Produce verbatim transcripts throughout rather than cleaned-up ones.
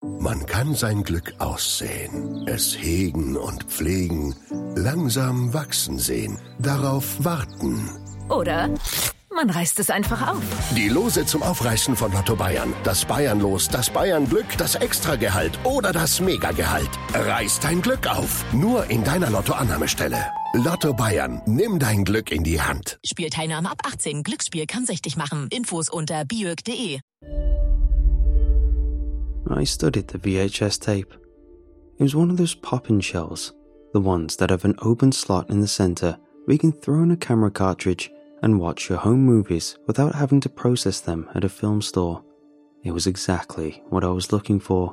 Man kann sein Glück aussehen, es hegen und pflegen, langsam wachsen sehen, darauf warten. Oder man reißt es einfach auf. Die Lose zum Aufreißen von Lotto Bayern. Das Bayernlos, das Bayernglück, das Extragehalt oder das Megagehalt. Reiß dein Glück auf. Nur in deiner Lottoannahmestelle. Lotto Bayern. Nimm dein Glück in die Hand. Spielteilnahme ab achtzehn. Glücksspiel kann süchtig machen. Infos unter biök punkt de. I studied the V H S tape. It was one of those pop-in shells, the ones that have an open slot in the center where you can throw in a camera cartridge and watch your home movies without having to process them at a film store. It was exactly what I was looking for.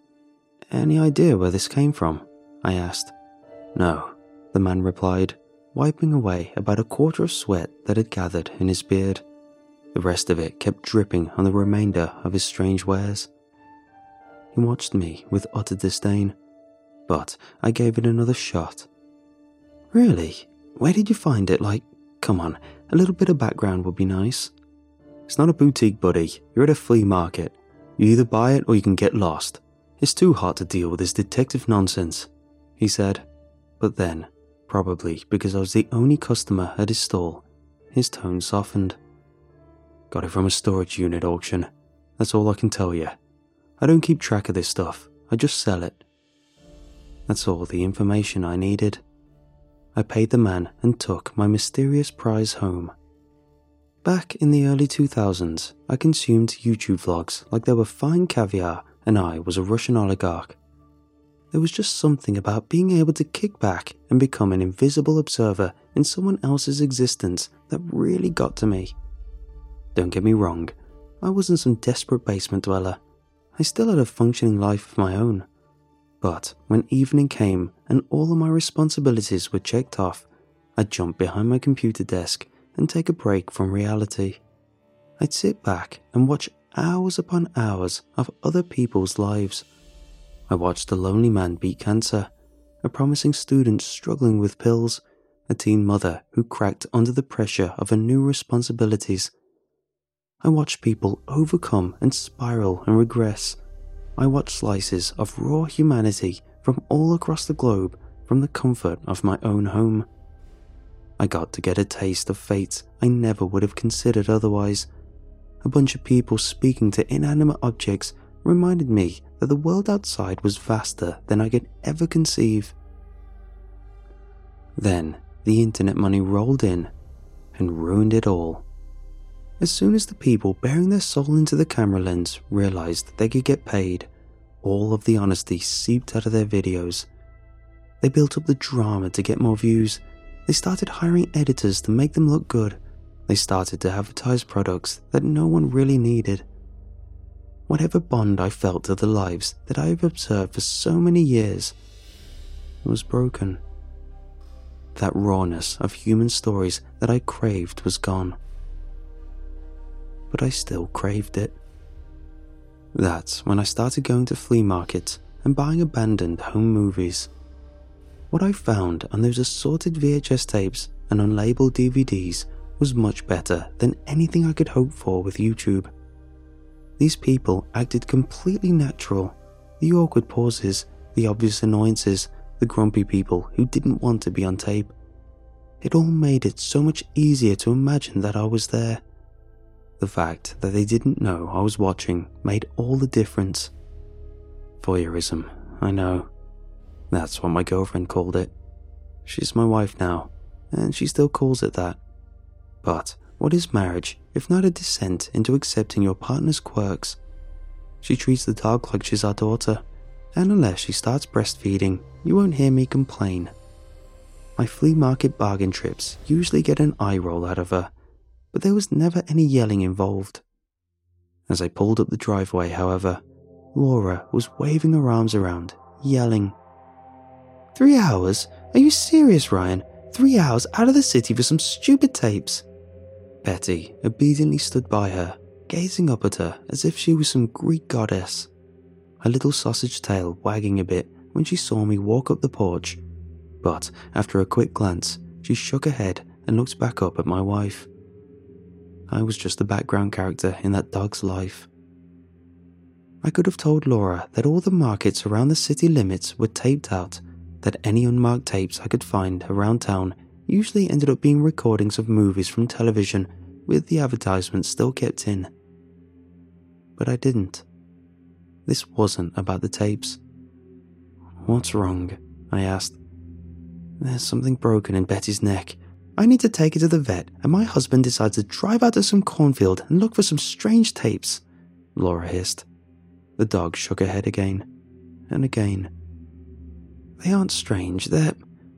Any idea where this came from? I asked. No, the man replied, wiping away about a quarter of sweat that had gathered in his beard. The rest of it kept dripping on the remainder of his strange wares. He watched me with utter disdain, but I gave it another shot. Really? Where did you find it? Like, come on, a little bit of background would be nice. It's not a boutique, buddy. You're at a flea market. You either buy it or you can get lost. It's too hard to deal with this detective nonsense, he said. But then, probably because I was the only customer at his stall, his tone softened. Got it from a storage unit auction. That's all I can tell you. I don't keep track of this stuff. I just sell it. That's all the information I needed. I paid the man and took my mysterious prize home. Back in the early two thousands, I consumed YouTube vlogs like they were fine caviar and I was a Russian oligarch. There was just something about being able to kick back and become an invisible observer in someone else's existence that really got to me. Don't get me wrong, I wasn't some desperate basement dweller. I still had a functioning life of my own. But when evening came and all of my responsibilities were checked off, I'd jump behind my computer desk and take a break from reality. I'd sit back and watch hours upon hours of other people's lives. I watched a lonely man beat cancer, a promising student struggling with pills, a teen mother who cracked under the pressure of her new responsibilities. I watched people overcome and spiral and regress. I watched slices of raw humanity from all across the globe from the comfort of my own home. I got to get a taste of fates I never would have considered otherwise. A bunch of people speaking to inanimate objects reminded me that the world outside was vaster than I could ever conceive. Then the internet money rolled in and ruined it all. As soon as the people bearing their soul into the camera lens realized they could get paid, all of the honesty seeped out of their videos. They built up the drama to get more views. They started hiring editors to make them look good. They started to advertise products that no one really needed. Whatever bond I felt to the lives that I have observed for so many years was broken. That rawness of human stories that I craved was gone. But I still craved it. That's when I started going to flea markets and buying abandoned home movies. What I found on those assorted V H S tapes and unlabeled D V Ds was much better than anything I could hope for with YouTube. These people acted completely natural. The awkward pauses, the obvious annoyances, the grumpy people who didn't want to be on tape. It all made it so much easier to imagine that I was there. The fact that they didn't know I was watching made all the difference. Voyeurism, I know. That's what my girlfriend called it. She's my wife now, and she still calls it that. But what is marriage if not a descent into accepting your partner's quirks? She treats the dog like she's our daughter, and unless she starts breastfeeding, you won't hear me complain. My flea market bargain trips usually get an eye roll out of her, but there was never any yelling involved. As I pulled up the driveway, however, Laura was waving her arms around, yelling. Three hours? Are you serious, Ryan? Three hours out of the city for some stupid tapes? Betty obediently stood by her, gazing up at her as if she was some Greek goddess, her little sausage tail wagging a bit when she saw me walk up the porch. But after a quick glance, she shook her head and looked back up at my wife. I was just a background character in that dog's life. I could have told Laura that all the markets around the city limits were taped out, that any unmarked tapes I could find around town usually ended up being recordings of movies from television with the advertisements still kept in. But I didn't. This wasn't about the tapes. "What's wrong?" I asked. "There's something broken in Betty's neck. I need to take her to the vet, and my husband decides to drive out to some cornfield and look for some strange tapes," Laura hissed. The dog shook her head again, and again. "They aren't strange, they're..."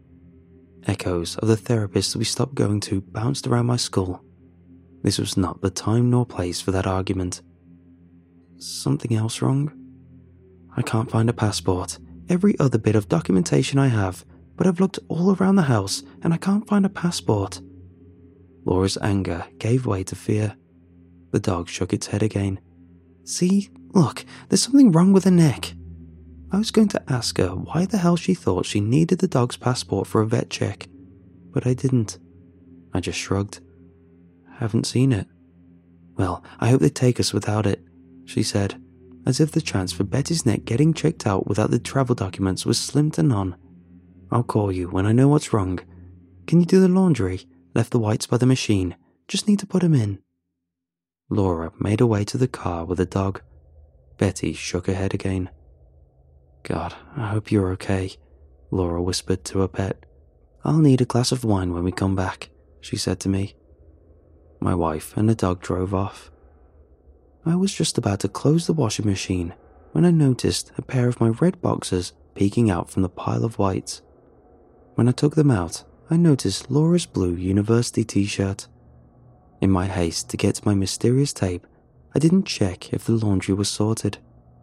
Echoes of the therapist we stopped going to bounced around my skull. This was not the time nor place for that argument. "Something else wrong? I can't find a passport. Every other bit of documentation I have, but I've looked all around the house and I can't find a passport." Laura's anger gave way to fear. The dog shook its head again. "See, look, there's something wrong with her neck." I was going to ask her why the hell she thought she needed the dog's passport for a vet check, but I didn't. I just shrugged. "Haven't seen it." "Well, I hope they take us without it," she said, as if the chance for Betty's neck getting checked out without the travel documents was slim to none. "I'll call you when I know what's wrong. Can you do the laundry? Left the whites by the machine. Just need to put them in." Laura made her way to the car with the dog. Betty shook her head again. "God, I hope you're okay," Laura whispered to her pet. "I'll need a glass of wine when we come back," she said to me. My wife and the dog drove off. I was just about to close the washing machine when I noticed a pair of my red boxers peeking out from the pile of whites. When I took them out, I noticed Laura's blue university t-shirt. In my haste to get to my mysterious tape, I didn't check if the laundry was sorted.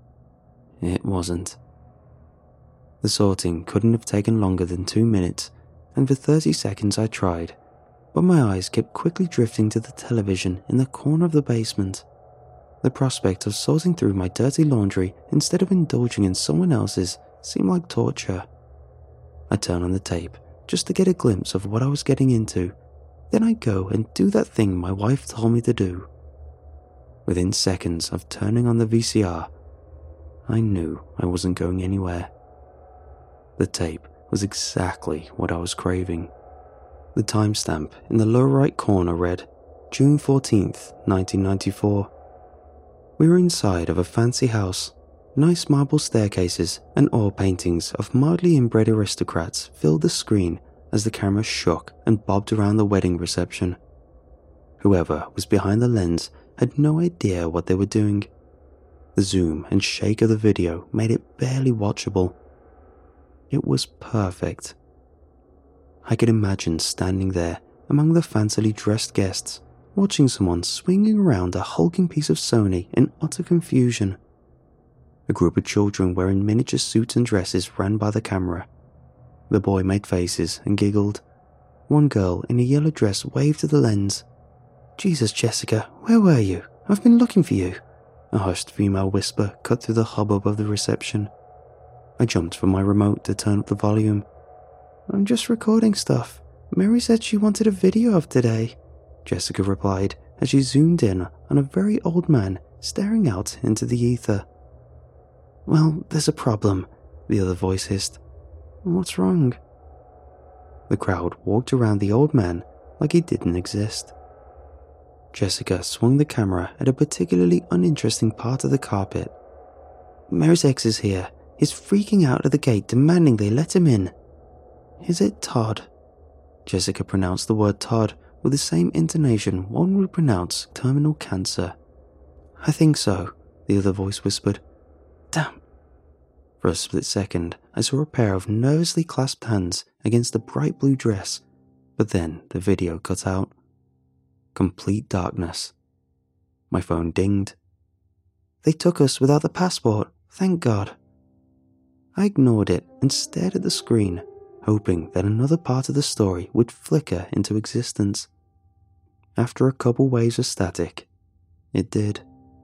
It wasn't. The sorting couldn't have taken longer than two minutes, and for thirty seconds I tried, but my eyes kept quickly drifting to the television in the corner of the basement. The prospect of sorting through my dirty laundry instead of indulging in someone else's seemed like torture. I turned on the tape just to get a glimpse of what I was getting into, then I'd go and do that thing my wife told me to do. Within seconds of turning on the V C R, I knew I wasn't going anywhere. The tape was exactly what I was craving. The timestamp in the lower right corner read June fourteenth, nineteen ninety-four. We were inside of a fancy house. Nice marble staircases and oil paintings of mildly inbred aristocrats filled the screen as the camera shook and bobbed around the wedding reception. Whoever was behind the lens had no idea what they were doing. The zoom and shake of the video made it barely watchable. It was perfect. I could imagine standing there among the fancily dressed guests, watching someone swinging around a hulking piece of Sony in utter confusion. A group of children wearing miniature suits and dresses ran by the camera. The boy made faces and giggled. One girl in a yellow dress waved to the lens. "Jesus, Jessica, where were you? I've been looking for you," a hushed female whisper cut through the hubbub of the reception. I jumped for my remote to turn up the volume. "I'm just recording stuff. Mary said she wanted a video of today," Jessica replied as she zoomed in on a very old man staring out into the ether. "Well, there's a problem," the other voice hissed. "What's wrong?" The crowd walked around the old man like he didn't exist. Jessica swung the camera at a particularly uninteresting part of the carpet. "Mary's ex is here. He's freaking out at the gate demanding they let him in." "Is it Todd?" Jessica pronounced the word Todd with the same intonation one would pronounce terminal cancer. "I think so," the other voice whispered. "Damn." For a split second, I saw a pair of nervously clasped hands against a bright blue dress, but then the video cut out. Complete darkness. My phone dinged. "They took us without the passport, thank God." I ignored it and stared at the screen, hoping that another part of the story would flicker into existence. After a couple waves of static, it did.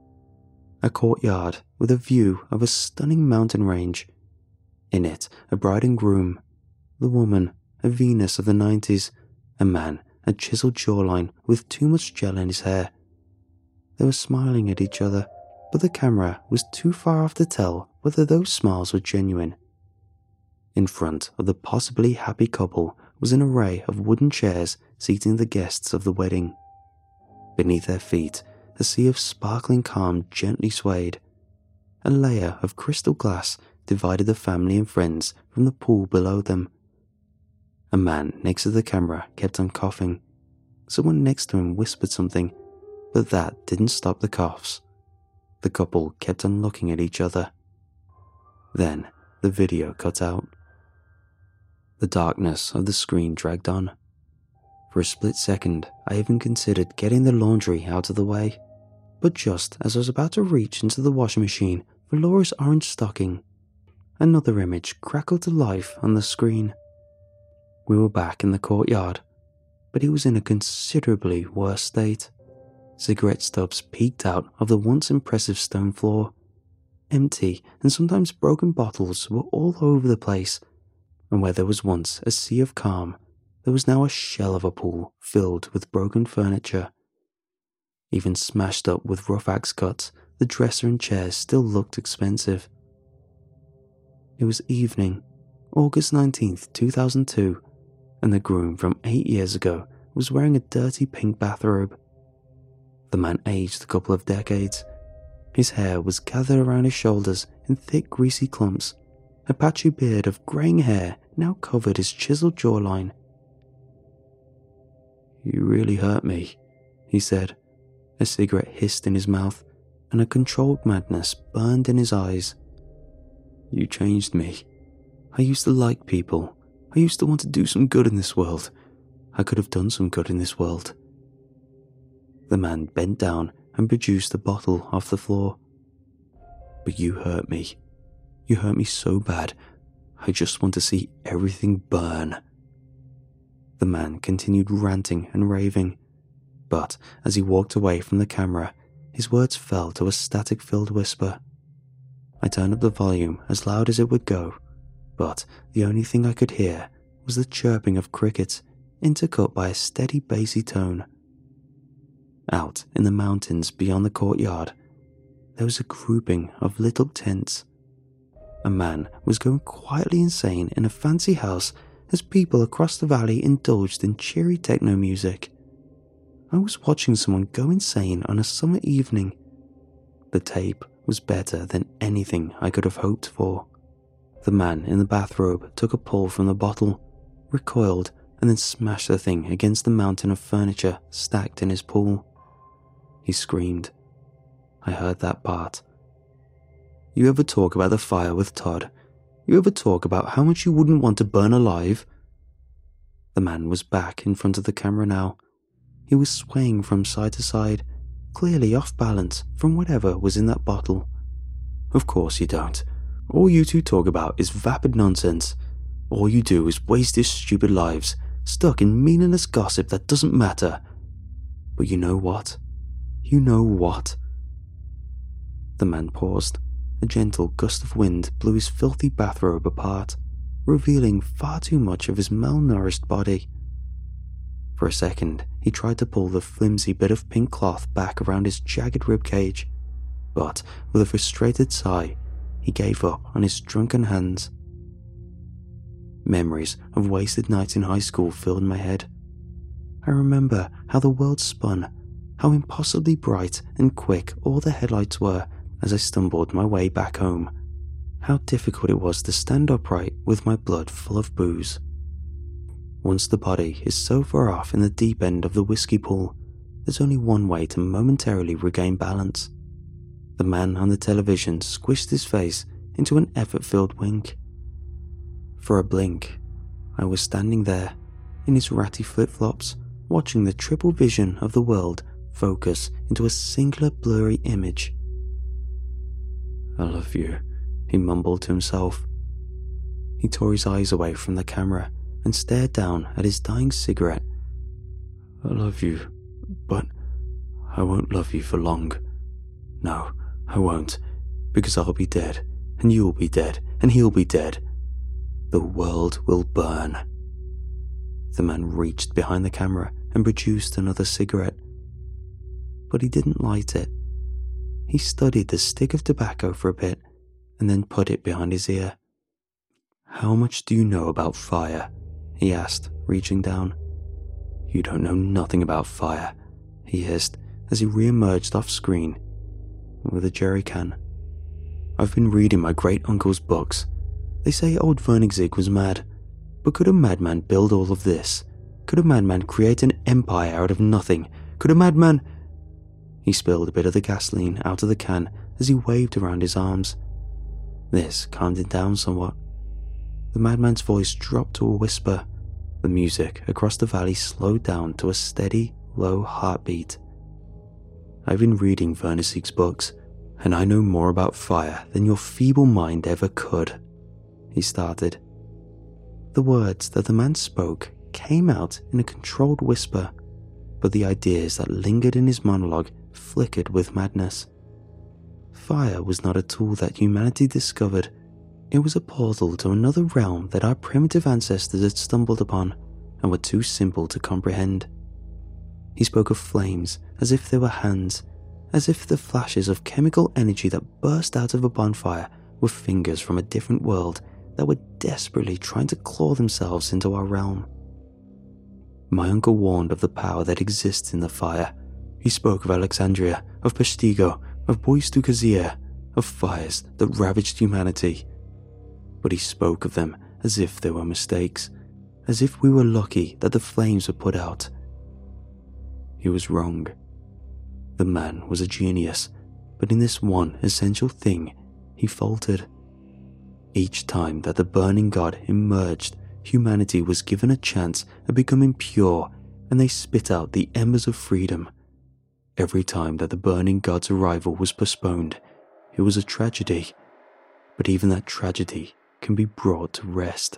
A courtyard with a view of a stunning mountain range. In it, a bride and groom. The woman, a Venus of the nineties. A man, a chiseled jawline with too much gel in his hair. They were smiling at each other, but the camera was too far off to tell whether those smiles were genuine. In front of the possibly happy couple was an array of wooden chairs seating the guests of the wedding. Beneath their feet, a sea of sparkling calm gently swayed. A layer of crystal glass divided the family and friends from the pool below them. A man next to the camera kept on coughing. Someone next to him whispered something, but that didn't stop the coughs. The couple kept on looking at each other. Then the video cut out. The darkness of the screen dragged on. For a split second, I even considered getting the laundry out of the way. But just as I was about to reach into the washing machine for Laura's orange stocking, another image crackled to life on the screen. We were back in the courtyard, but it was in a considerably worse state. Cigarette stubs peeked out of the once impressive stone floor. Empty and sometimes broken bottles were all over the place, and where there was once a sea of calm, there was now a shell of a pool filled with broken furniture. Even smashed up with rough axe cuts, the dresser and chairs still looked expensive. It was evening, August nineteenth, two thousand two, and the groom from eight years ago was wearing a dirty pink bathrobe. The man aged a couple of decades. His hair was gathered around his shoulders in thick greasy clumps. A patchy beard of greying hair now covered his chiseled jawline. "You really hurt me," he said. A cigarette hissed in his mouth, and a controlled madness burned in his eyes. "You changed me. I used to like people. I used to want to do some good in this world. I could have done some good in this world." The man bent down and produced a bottle off the floor. "But you hurt me. You hurt me so bad. I just want to see everything burn." The man continued ranting and raving, but as he walked away from the camera, his words fell to a static-filled whisper. I turned up the volume as loud as it would go, but the only thing I could hear was the chirping of crickets, intercut by a steady bassy tone. Out in the mountains beyond the courtyard, there was a grouping of little tents. A man was going quietly insane in a fancy house as people across the valley indulged in cheery techno music. I was watching someone go insane on a summer evening. The tape was better than anything I could have hoped for. The man in the bathrobe took a pull from the bottle, recoiled, and then smashed the thing against the mountain of furniture stacked in his pool. He screamed. I heard that part. "You ever talk about the fire with Todd? You ever talk about how much you wouldn't want to burn alive?" The man was back in front of the camera now. He was swaying from side to side, clearly off balance from whatever was in that bottle. "Of course you don't. All you two talk about is vapid nonsense. All you do is waste your stupid lives, stuck in meaningless gossip that doesn't matter. But you know what? You know what?" The man paused. A gentle gust of wind blew his filthy bathrobe apart, revealing far too much of his malnourished body. For a second, he tried to pull the flimsy bit of pink cloth back around his jagged ribcage, but with a frustrated sigh, he gave up on his drunken hands. Memories of wasted nights in high school filled my head. I remember how the world spun, how impossibly bright and quick all the headlights were as I stumbled my way back home, how difficult it was to stand upright with my blood full of booze. Once the body is so far off in the deep end of the whiskey pool, there's only one way to momentarily regain balance. The man on the television squished his face into an effort-filled wink. For a blink, I was standing there, in his ratty flip-flops, watching the triple vision of the world focus into a singular blurry image. "I love you," he mumbled to himself. He tore his eyes away from the camera and stared down at his dying cigarette. "I love you, but I won't love you for long. No, I won't, because I'll be dead, and you'll be dead, and he'll be dead. The world will burn." The man reached behind the camera and produced another cigarette. But he didn't light it. He studied the stick of tobacco for a bit and then put it behind his ear. "How much do you know about fire?" he asked, reaching down. "You don't know nothing about fire," he hissed as he re-emerged off screen with a jerry can. "I've been reading my great-uncle's books. They say old Vernigzig was mad. But could a madman build all of this? Could a madman create an empire out of nothing? Could a madman—" He spilled a bit of the gasoline out of the can as he waved around his arms. This calmed him down somewhat. The madman's voice dropped to a whisper. The music across the valley slowed down to a steady, low heartbeat. "I've been reading Vernigzig's books, and I know more about fire than your feeble mind ever could," he started. The words that the man spoke came out in a controlled whisper, but the ideas that lingered in his monologue flickered with madness. Fire was not a tool that humanity discovered. It was a portal to another realm that our primitive ancestors had stumbled upon and were too simple to comprehend. He spoke of flames as if they were hands, as if the flashes of chemical energy that burst out of a bonfire were fingers from a different world that were desperately trying to claw themselves into our realm. My uncle warned of the power that exists in the fire. He spoke of Alexandria, of Peshtigo, of Bois-du-Kazir, of fires that ravaged humanity. But he spoke of them as if they were mistakes, as if we were lucky that the flames were put out. He was wrong. The man was a genius, but in this one essential thing, he faltered. Each time that the burning god emerged, humanity was given a chance at becoming pure, and they spit out the embers of freedom. Every time that the burning god's arrival was postponed, it was a tragedy, but even that tragedy can be brought to rest.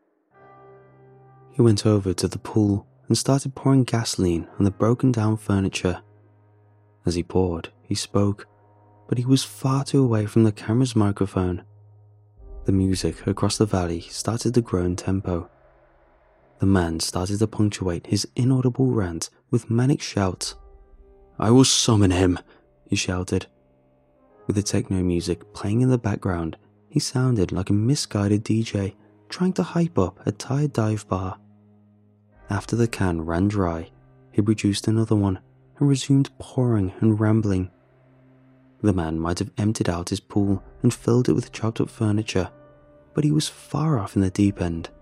He went over to the pool and started pouring gasoline on the broken down furniture. As he poured, he spoke, but he was far too away from the camera's microphone. The music across the valley started to grow in tempo. The man started to punctuate his inaudible rant with manic shouts. "I will summon him," he shouted. With the techno music playing in the background, he sounded like a misguided D J trying to hype up a tired dive bar. After the can ran dry, he produced another one and resumed pouring and rambling. The man might have emptied out his pool and filled it with chopped up furniture, but he was far off in the deep end.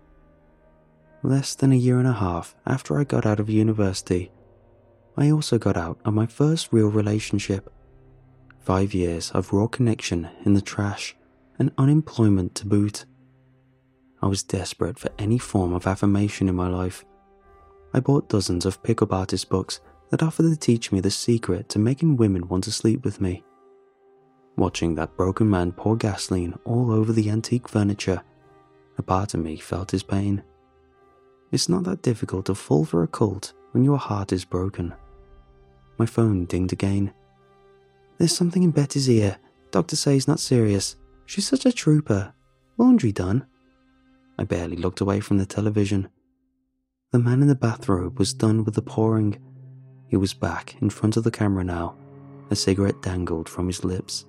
Less than a year and a half after I got out of university, I also got out of my first real relationship. Five years of raw connection in the trash and unemployment to boot. I was desperate for any form of affirmation in my life. I bought dozens of pickup artist books that offered to teach me the secret to making women want to sleep with me. Watching that broken man pour gasoline all over the antique furniture, a part of me felt his pain. It's not that difficult to fall for a cult when your heart is broken. My phone dinged again. "There's something in Betty's ear. Doctor says not serious. She's such a trooper. Laundry done?" I barely looked away from the television. The man in the bathrobe was done with the pouring. He was back in front of the camera now. A cigarette dangled from his lips.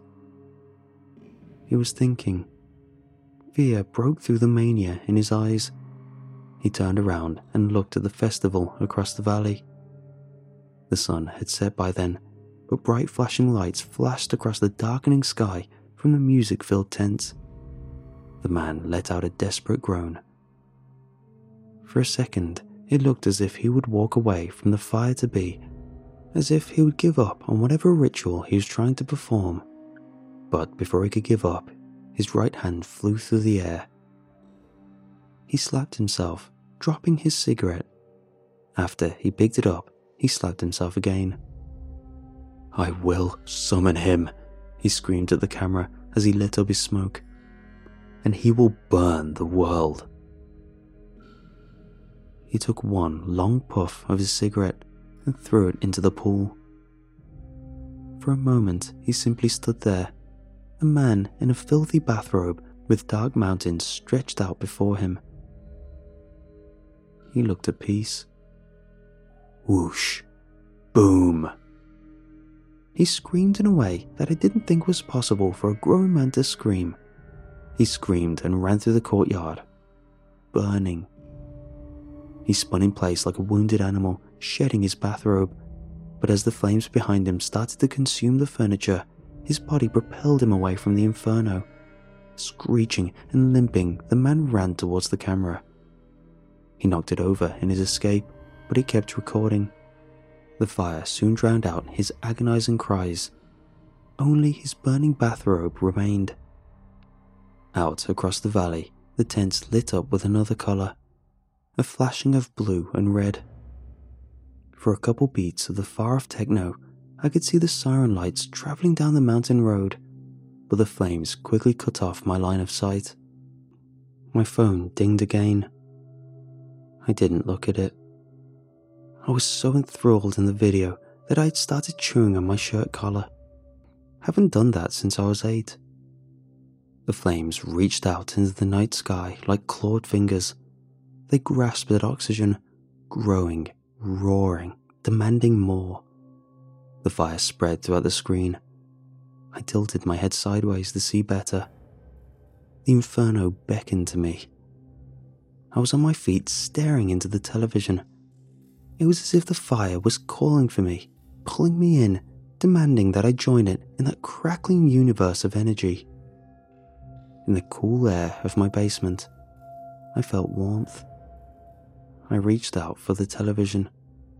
He was thinking. Fear broke through the mania in his eyes. He turned around and looked at the festival across the valley. The sun had set by then, but bright flashing lights flashed across the darkening sky from the music-filled tents. The man let out a desperate groan. For a second, it looked as if he would walk away from the fire to be, as if he would give up on whatever ritual he was trying to perform. But before he could give up, his right hand flew through the air. He slapped himself, dropping his cigarette. After he picked it up, he slapped himself again. "I will summon him," he screamed at the camera as he lit up his smoke. "And he will burn the world." He took one long puff of his cigarette and threw it into the pool. For a moment, he simply stood there, a man in a filthy bathrobe with dark mountains stretched out before him. He looked at peace. Whoosh. Boom. He screamed in a way that I didn't think was possible for a grown man to scream. He screamed and ran through the courtyard, burning. He spun in place like a wounded animal, shedding his bathrobe, but as the flames behind him started to consume the furniture, his body propelled him away from the inferno. Screeching and limping, the man ran towards the camera. He knocked it over in his escape, but he kept recording. The fire soon drowned out his agonizing cries. Only his burning bathrobe remained. Out across the valley, the tents lit up with another color, a flashing of blue and red. For a couple beats of the far-off techno, I could see the siren lights traveling down the mountain road, but the flames quickly cut off my line of sight. My phone dinged again. I didn't look at it. I was so enthralled in the video that I had started chewing on my shirt collar. Haven't done that since I was eight. The flames reached out into the night sky like clawed fingers. They grasped at oxygen, growing, roaring, demanding more. The fire spread throughout the screen. I tilted my head sideways to see better. The inferno beckoned to me. I was on my feet staring into the television. It was as if the fire was calling for me, pulling me in, demanding that I join it in that crackling universe of energy. In the cool air of my basement, I felt warmth. I reached out for the television.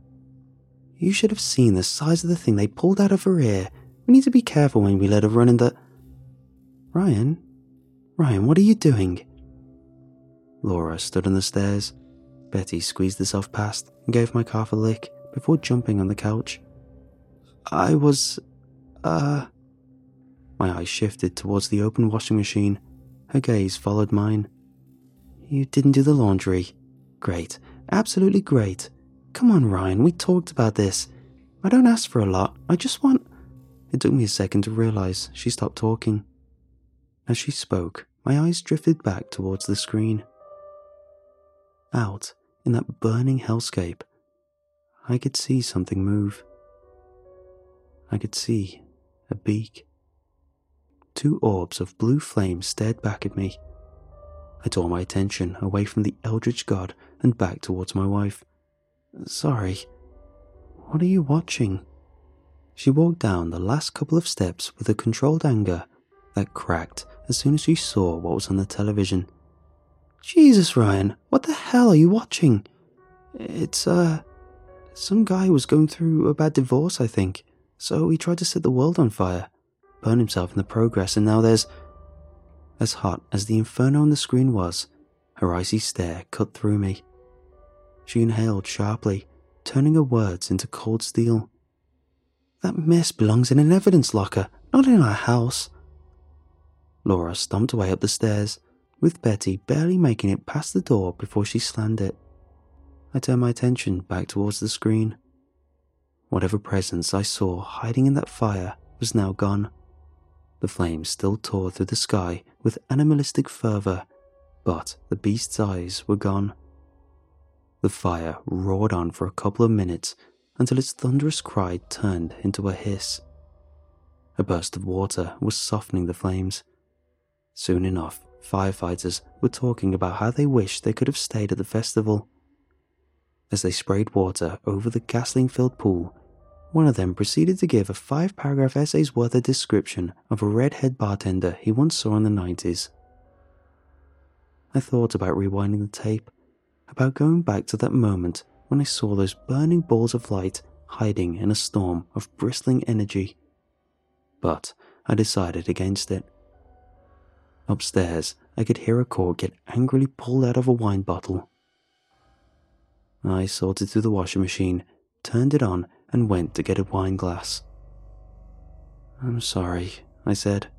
You should have seen the size of the thing they pulled out of her ear. We need to be careful when we let her run in the... Ryan? Ryan, what are you doing? Laura stood on the stairs. Betty squeezed herself past and gave my calf a lick before jumping on the couch. I was... uh... My eyes shifted towards the open washing machine. Her gaze followed mine. You didn't do the laundry. Great. Absolutely great. Come on, Ryan, we talked about this. I don't ask for a lot. I just want... It took me a second to realize she stopped talking. As she spoke, my eyes drifted back towards the screen. Out in that burning hellscape, I could see something move. I could see a beak. Two orbs of blue flame stared back at me. I tore my attention away from the eldritch god and back towards my wife. Sorry, what are you watching? She walked down the last couple of steps with a controlled anger that cracked as soon as she saw what was on the television. Jesus, Ryan, what the hell are you watching? It's, uh, some guy was going through a bad divorce, I think, so he tried to set the world on fire, burn himself in the progress, and now there's... As hot as the inferno on the screen was, her icy stare cut through me. She inhaled sharply, turning her words into cold steel. That mess belongs in an evidence locker, not in our house. Laura stomped away up the stairs, with Betty barely making it past the door before she slammed it. I turned my attention back towards the screen. Whatever presence I saw hiding in that fire was now gone. The flames still tore through the sky with animalistic fervor, but the beast's eyes were gone. The fire roared on for a couple of minutes until its thunderous cry turned into a hiss. A burst of water was softening the flames. Soon enough, firefighters were talking about how they wished they could have stayed at the festival. As they sprayed water over the gasoline-filled pool, one of them proceeded to give a five-paragraph essay's worth of description of a redhead bartender he once saw in the nineties. I thought about rewinding the tape, about going back to that moment when I saw those burning balls of light hiding in a storm of bristling energy. But I decided against it. Upstairs, I could hear a cork get angrily pulled out of a wine bottle. I sorted through the washing machine, turned it on, and went to get a wine glass. I'm sorry, I said.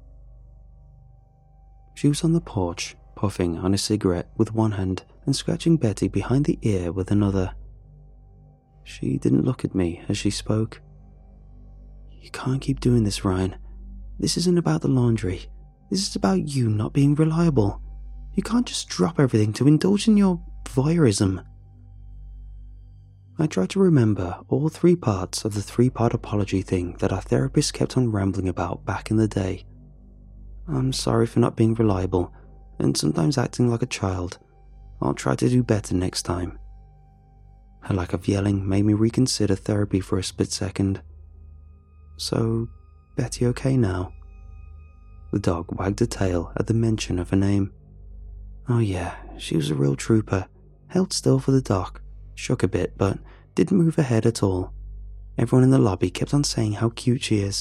She was on the porch, puffing on a cigarette with one hand and scratching Betty behind the ear with another. She didn't look at me as she spoke. You can't keep doing this, Ryan. This isn't about the laundry. This is about you not being reliable. You can't just drop everything to indulge in your voyeurism. I tried to remember all three parts of the three-part apology thing that our therapist kept on rambling about back in the day. I'm sorry for not being reliable and sometimes acting like a child. I'll try to do better next time. Her lack of yelling made me reconsider therapy for a split second. So, Betty okay now? The dog wagged a tail at the mention of her name. Oh yeah, she was a real trooper. Held still for the doc, shook a bit but didn't move her head at all. Everyone in the lobby kept on saying how cute she is.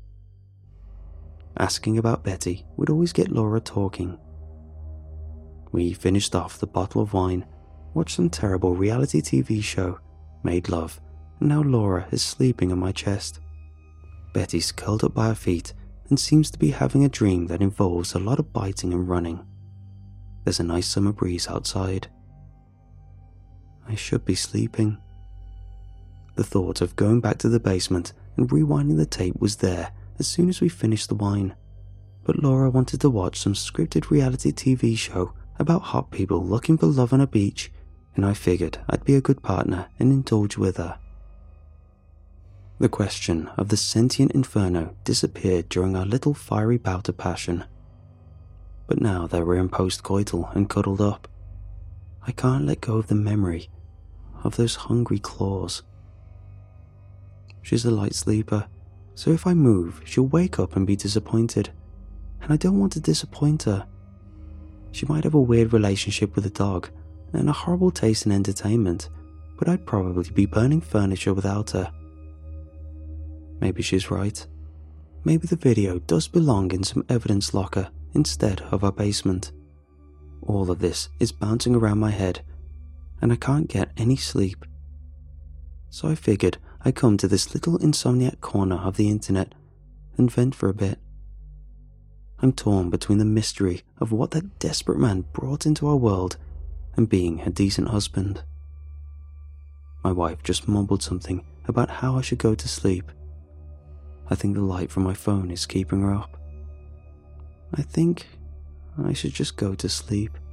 Asking about Betty would always get Laura talking. We finished off the bottle of wine, watched some terrible reality T V show, made love, and now Laura is sleeping on my chest. Betty's curled up by her feet and seems to be having a dream that involves a lot of biting and running. There's a nice summer breeze outside. I should be sleeping. The thought of going back to the basement and rewinding the tape was there as soon as we finished the wine, but Laura wanted to watch some scripted reality T V show about hot people looking for love on a beach, and I figured I'd be a good partner and indulge with her. The question of the sentient inferno disappeared during our little fiery bout of passion. But now that we're in post-coital and cuddled up, I can't let go of the memory of those hungry claws. She's a light sleeper, so if I move, she'll wake up and be disappointed, and I don't want to disappoint her. She might have a weird relationship with a dog and a horrible taste in entertainment, but I'd probably be burning furniture without her. Maybe she's right. Maybe the video does belong in some evidence locker instead of our basement. All of this is bouncing around my head, and I can't get any sleep. So I figured I'd come to this little insomniac corner of the internet and vent for a bit. I'm torn between the mystery of what that desperate man brought into our world and being a decent husband. My wife just mumbled something about how I should go to sleep. I think the light from my phone is keeping her up. I think I should just go to sleep.